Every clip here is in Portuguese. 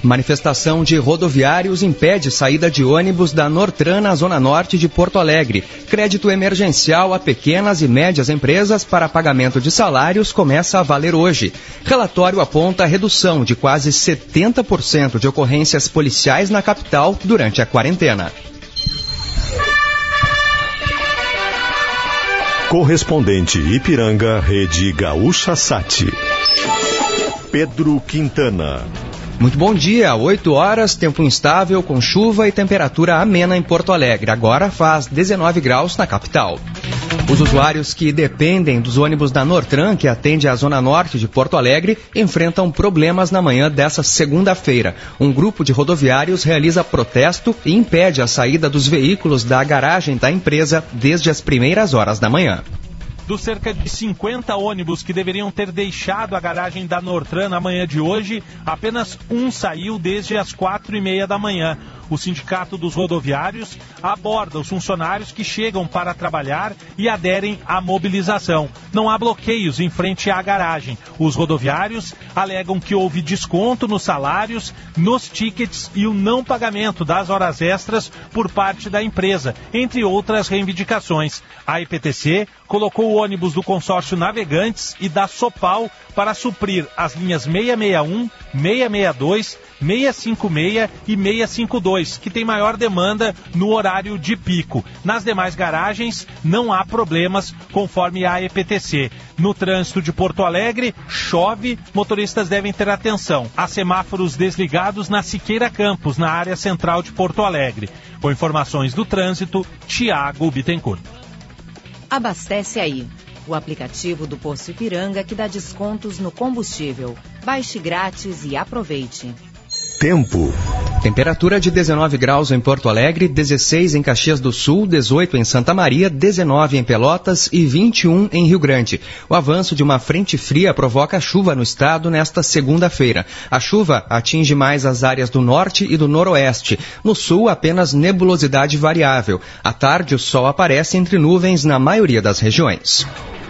Manifestação de rodoviários impede saída de ônibus da Nortran na zona norte de Porto Alegre. Crédito emergencial a pequenas e médias empresas para pagamento de salários começa a valer hoje. Relatório aponta a redução de quase 70% de ocorrências policiais na capital durante a quarentena. Correspondente Ipiranga, Rede Gaúcha Sat. Pedro Quintana. Muito bom dia, 8 horas, tempo instável com chuva e temperatura amena em Porto Alegre. Agora faz 19 graus na capital. Os usuários que dependem dos ônibus da Nortran, que atende a zona norte de Porto Alegre, enfrentam problemas na manhã dessa segunda-feira. Um grupo de rodoviários realiza protesto e impede a saída dos veículos da garagem da empresa desde as primeiras horas da manhã. Dos cerca de 50 ônibus que deveriam ter deixado a garagem da Nortran na manhã de hoje, apenas um saiu desde as 4h30 da manhã. O Sindicato dos Rodoviários aborda os funcionários que chegam para trabalhar e aderem à mobilização. Não há bloqueios em frente à garagem. Os rodoviários alegam que houve desconto nos salários, nos tickets e o não pagamento das horas extras por parte da empresa, entre outras reivindicações. A EPTC colocou o ônibus do consórcio Navegantes e da Sopal para suprir as linhas 661, 662, 656 e 652, que tem maior demanda no horário de pico. Nas demais garagens não há problemas, conforme a EPTC. No trânsito de Porto Alegre, chove, motoristas devem ter atenção. Há semáforos desligados na Siqueira Campos, na área central de Porto Alegre. Com informações do trânsito, Tiago Bittencourt. Abastece aí. O aplicativo do Posto Ipiranga que dá descontos no combustível. Baixe grátis e aproveite. Tempo. Temperatura de 19 graus em Porto Alegre, 16 em Caxias do Sul, 18 em Santa Maria, 19 em Pelotas e 21 em Rio Grande. O avanço de uma frente fria provoca chuva no estado nesta segunda-feira. A chuva atinge mais as áreas do norte e do noroeste. No sul, apenas nebulosidade variável. À tarde, o sol aparece entre nuvens na maioria das regiões.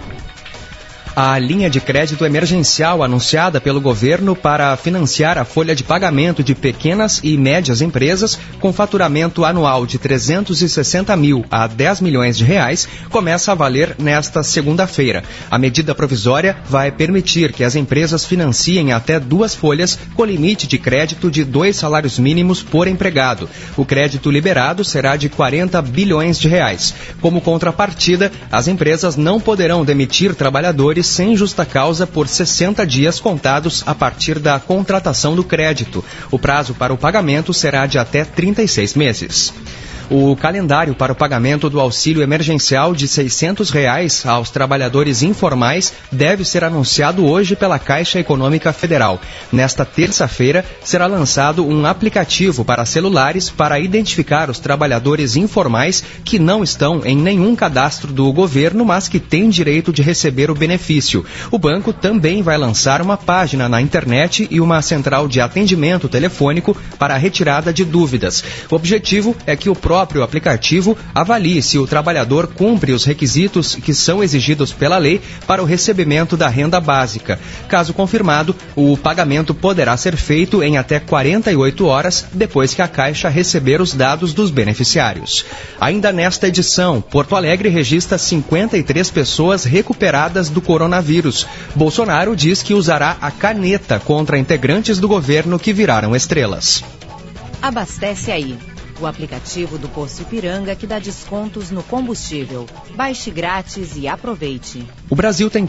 A linha de crédito emergencial anunciada pelo governo para financiar a folha de pagamento de pequenas e médias empresas com faturamento anual de 360 mil a 10 milhões de reais começa a valer nesta segunda-feira. A medida provisória vai permitir que as empresas financiem até 2 folhas com limite de crédito de 2 salários mínimos por empregado. O crédito liberado será de 40 bilhões de reais. Como contrapartida, as empresas não poderão demitir trabalhadores sem justa causa por 60 dias contados a partir da contratação do crédito. O prazo para o pagamento será de até 36 meses. O calendário para o pagamento do auxílio emergencial de R$ 600 aos trabalhadores informais deve ser anunciado hoje pela Caixa Econômica Federal. Nesta terça-feira, será lançado um aplicativo para celulares para identificar os trabalhadores informais que não estão em nenhum cadastro do governo, mas que têm direito de receber o benefício. O banco também vai lançar uma página na internet e uma central de atendimento telefônico para a retirada de dúvidas. O objetivo é que o próprio aplicativo avalie se o trabalhador cumpre os requisitos que são exigidos pela lei para o recebimento da renda básica. Caso confirmado, o pagamento poderá ser feito em até 48 horas depois que a Caixa receber os dados dos beneficiários. Ainda nesta edição, Porto Alegre registra 53 pessoas recuperadas do coronavírus. Bolsonaro diz que usará a caneta contra integrantes do governo que viraram estrelas. Abastece aí. O aplicativo do Posto Ipiranga que dá descontos no combustível. Baixe grátis e aproveite. O Brasil tem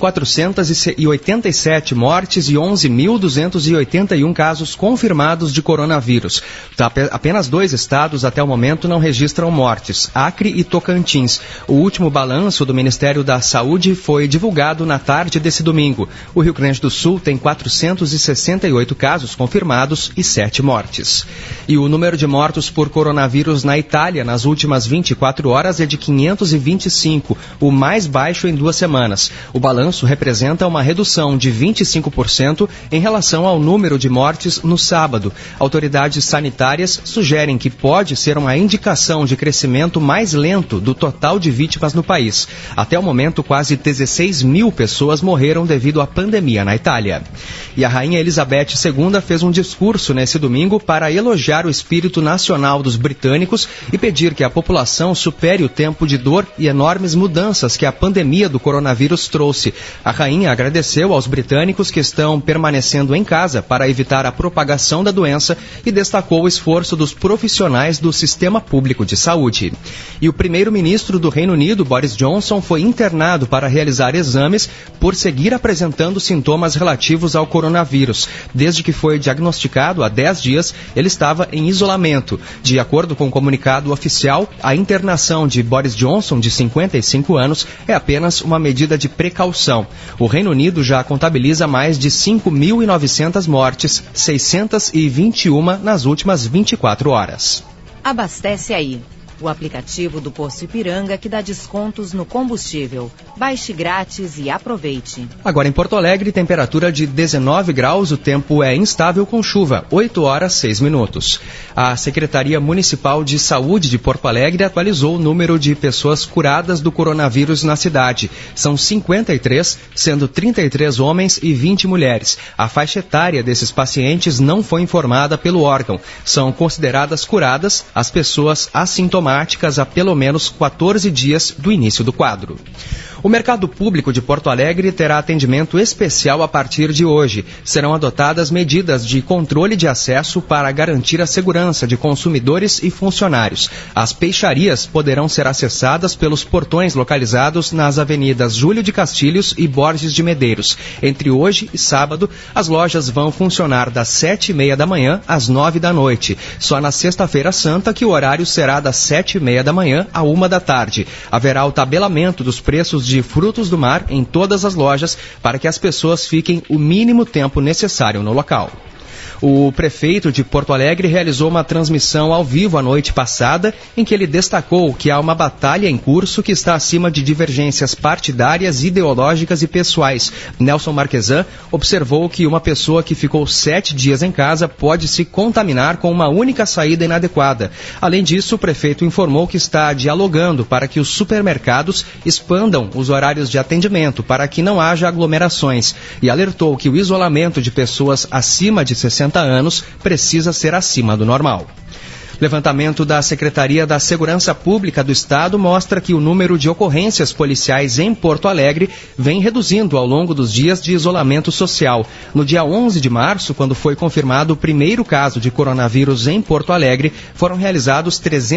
487 mortes e 11.281 casos confirmados de coronavírus. Apenas 2 estados até o momento não registram mortes, Acre e Tocantins. O último balanço do Ministério da Saúde foi divulgado na tarde desse domingo. O Rio Grande do Sul tem 468 casos confirmados e 7 mortes. E o número de mortos por coronavírus na Itália nas últimas 24 horas é de 525, o mais baixo em 2 semanas. O balanço representa uma redução de 25% em relação ao número de mortes no sábado. Autoridades sanitárias sugerem que pode ser uma indicação de crescimento mais lento do total de vítimas no país. Até o momento, quase 16 mil pessoas morreram devido à pandemia na Itália. E a Rainha Elizabeth II fez um discurso nesse domingo para elogiar o espírito nacional dos britânicos e pedir que a população supere o tempo de dor e enormes mudanças que a pandemia do coronavírus trouxe. A rainha agradeceu aos britânicos que estão permanecendo em casa para evitar a propagação da doença e destacou o esforço dos profissionais do sistema público de saúde. E o primeiro-ministro do Reino Unido, Boris Johnson, foi internado para realizar exames por seguir apresentando sintomas relativos ao coronavírus. Desde que foi diagnosticado há 10 dias, ele estava em isolamento. De acordo com o comunicado oficial, a internação de Boris Johnson, de 55 anos, é apenas uma medida de precaução. O Reino Unido já contabiliza mais de 5.900 mortes, 621 nas últimas 24 horas. Abastece aí. O aplicativo do Posto Ipiranga que dá descontos no combustível. Baixe grátis e aproveite. Agora em Porto Alegre, temperatura de 19 graus, o tempo é instável com chuva, 8 horas 6 minutos. A Secretaria Municipal de Saúde de Porto Alegre atualizou o número de pessoas curadas do coronavírus na cidade. São 53, sendo 33 homens e 20 mulheres. A faixa etária desses pacientes não foi informada pelo órgão. São consideradas curadas as pessoas assintomáticas há pelo menos 14 dias do início do quadro. O Mercado Público de Porto Alegre terá atendimento especial a partir de hoje. Serão adotadas medidas de controle de acesso para garantir a segurança de consumidores e funcionários. As peixarias poderão ser acessadas pelos portões localizados nas avenidas Júlio de Castilhos e Borges de Medeiros. Entre hoje e sábado, as lojas vão funcionar das 7h30 da manhã às 9 da noite. Só na Sexta-feira Santa que o horário será das 7h30 da manhã à 1 da tarde. Haverá o tabelamento dos preços de frutos do mar em todas as lojas para que as pessoas fiquem o mínimo tempo necessário no local. O prefeito de Porto Alegre realizou uma transmissão ao vivo a noite passada, em que ele destacou que há uma batalha em curso que está acima de divergências partidárias, ideológicas e pessoais. Nelson Marquesan observou que uma pessoa que ficou 7 dias em casa pode se contaminar com uma única saída inadequada. Além disso, o prefeito informou que está dialogando para que os supermercados expandam os horários de atendimento para que não haja aglomerações e alertou que o isolamento de pessoas acima de 60 anos precisa ser acima do normal. Levantamento da Secretaria da Segurança Pública do Estado mostra que o número de ocorrências policiais em Porto Alegre vem reduzindo ao longo dos dias de isolamento social. No dia 11 de março, quando foi confirmado o primeiro caso de coronavírus em Porto Alegre, foram realizados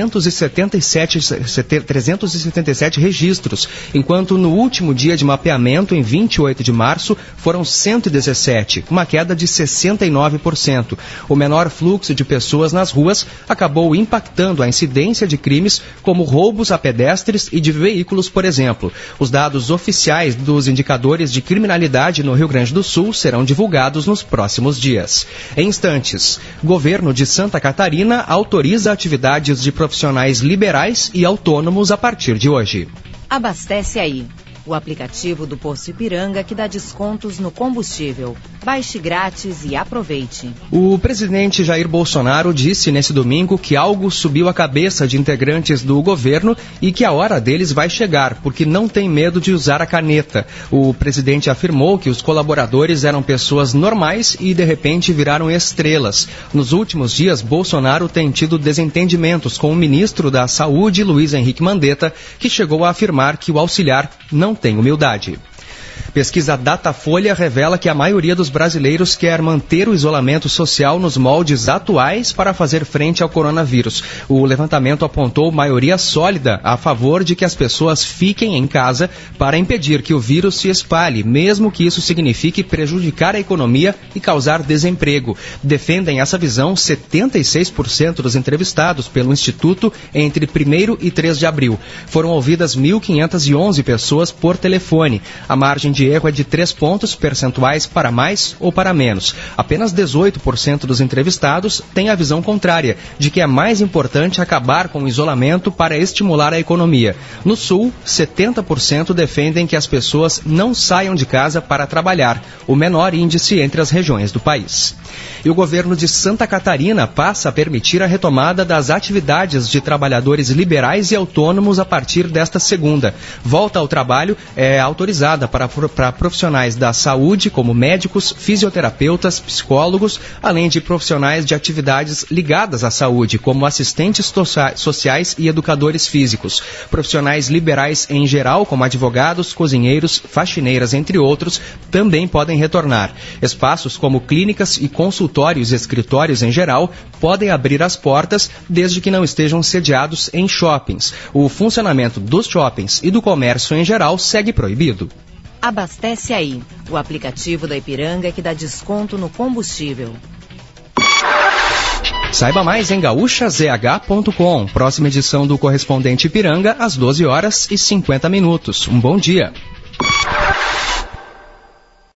377 registros, enquanto no último dia de mapeamento, em 28 de março, foram 117, uma queda de 69%. O menor fluxo de pessoas nas ruas acabou impactando a incidência de crimes como roubos a pedestres e de veículos, por exemplo. Os dados oficiais dos indicadores de criminalidade no Rio Grande do Sul serão divulgados nos próximos dias. Em instantes, governo de Santa Catarina autoriza atividades de profissionais liberais e autônomos a partir de hoje. Abastece aí. O aplicativo do Posto Ipiranga que dá descontos no combustível. Baixe grátis e aproveite. O presidente Jair Bolsonaro disse nesse domingo que algo subiu a cabeça de integrantes do governo e que a hora deles vai chegar, porque não tem medo de usar a caneta. O presidente afirmou que os colaboradores eram pessoas normais e, de repente, viraram estrelas. Nos últimos dias, Bolsonaro tem tido desentendimentos com o ministro da Saúde, Luiz Henrique Mandetta, que chegou a afirmar que o auxiliar não tem humildade. Pesquisa Datafolha revela que a maioria dos brasileiros quer manter o isolamento social nos moldes atuais para fazer frente ao coronavírus. O levantamento apontou maioria sólida a favor de que as pessoas fiquem em casa para impedir que o vírus se espalhe, mesmo que isso signifique prejudicar a economia e causar desemprego. Defendem essa visão 76% dos entrevistados pelo Instituto entre 1º e 3 de abril. Foram ouvidas 1.511 pessoas por telefone. A margem de erro é de 3 pontos percentuais para mais ou para menos. Apenas 18% dos entrevistados têm a visão contrária, de que é mais importante acabar com o isolamento para estimular a economia. No Sul, 70% defendem que as pessoas não saiam de casa para trabalhar, o menor índice entre as regiões do país. E o governo de Santa Catarina passa a permitir a retomada das atividades de trabalhadores liberais e autônomos a partir desta segunda. Volta ao trabalho é autorizada para profissionais da saúde, como médicos, fisioterapeutas, psicólogos, além de profissionais de atividades ligadas à saúde, como assistentes sociais e educadores físicos. Profissionais liberais em geral, como advogados, cozinheiros, faxineiras, entre outros, também podem retornar. Espaços como clínicas e consultórios e escritórios em geral podem abrir as portas desde que não estejam sediados em shoppings. O funcionamento dos shoppings e do comércio em geral segue proibido. Abastece Aí, o aplicativo da Ipiranga que dá desconto no combustível. Saiba mais em gaúchazh.com. Próxima edição do Correspondente Ipiranga às 12h50. Um bom dia.